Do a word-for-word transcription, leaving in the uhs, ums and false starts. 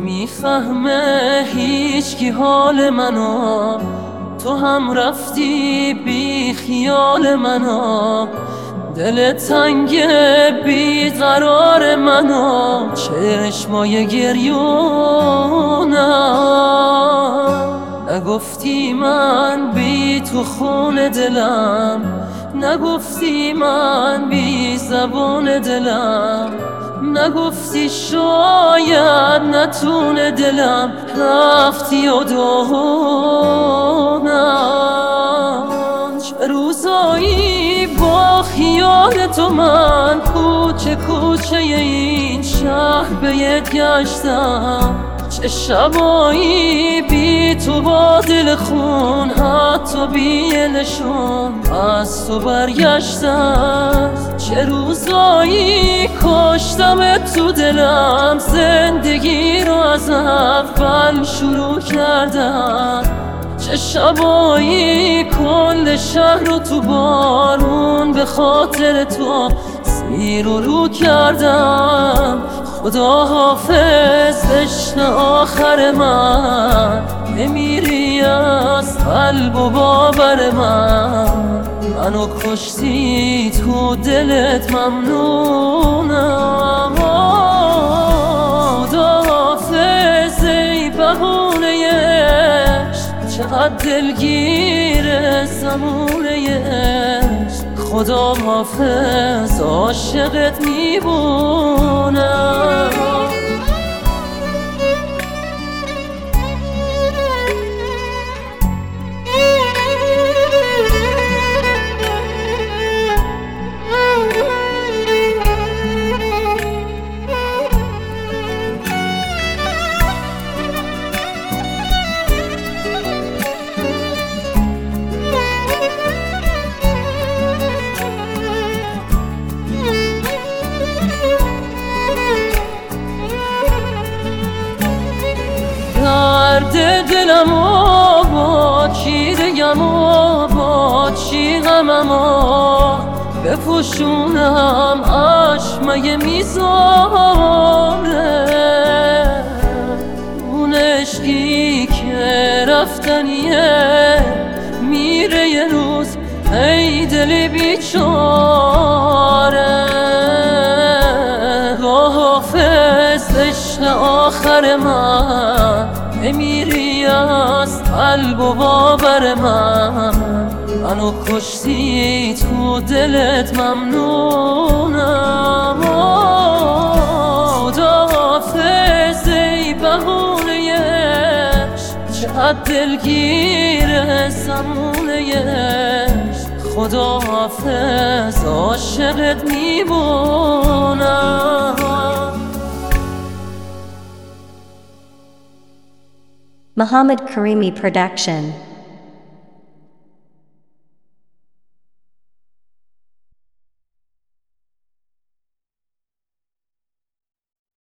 نمیفهمه هیچ کی حال منو، تو هم رفتی بی خیال منو. دل تنگ بی قرار منو، چشمای گریونم. نگفتی من بی تو خون دلم، نگفتی من بی زبون دلم، نگفتی شاید نتونه دلم، رفتی و دونم. چه روزایی با خیال تو من کوچه کوچه این شهر به یه گشتم، چه شبایی بی تو با دل خون، حتی بی نشون از تو برگشتم. چه روزایی کشتم تو دلم، زندگی رو از اول شروع کردم. چه شبایی کل شهر رو تو بارون به خاطر تو زیر و رو کردم. خدا حافظ عشق آخر من، نمیری از قلب و باور من. منو کشتی تو دلت ممنونم. خدا حافظ ای بهونه عشق، چقدر دلگیره زمونه عشق. خدا حافظ عاشقت میبونم. درد دلم و با چی دگم و با چی غمم و بپوشونم عشق مگه میذاره. اون عشقی که رفتنیه میره یه روز، ای دل بیچاره. حافظ عشق آخر من، نمیری از قلب و باور من. منو کشتی تو دلت ممنونم. خدا حافظ ای بهونه عشق، چقدر دلگیره زمونه عشق. خدا حافظ عاشقت میمونم. Muhammad Karimi Production.